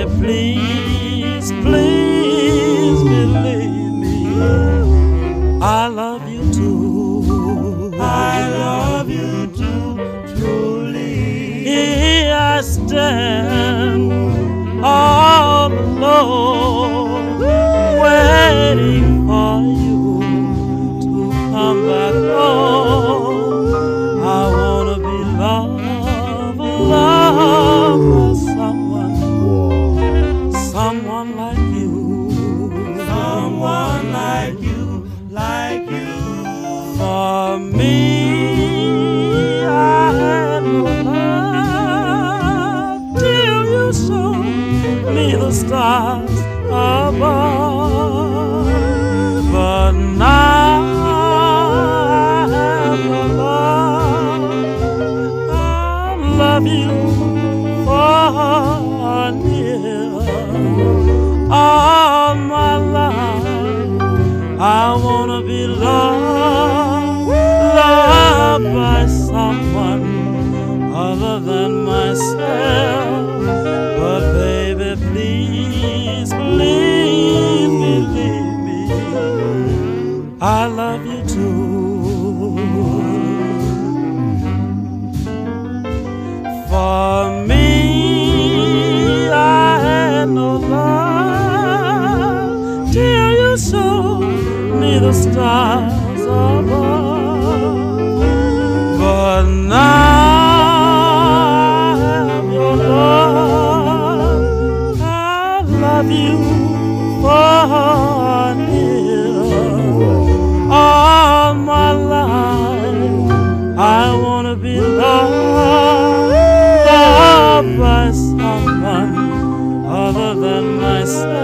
please, please believe me. I love you too. I love you too, truly. Here I stand all alone, waiting for you to come back home. I wanna be loved, loved by someone like you, Someone like you, like you. for me. I had no love till you showed me the stars above, but now I have your love. I love you for near all my life. I wanna be loved, loved by someone other than myself. But baby, please, please believe me. I love you too. For me, I had no love till you showed me the stars above. But now I have your love. I love you for near all my life. I wanna be loved, loved by someone other than myself.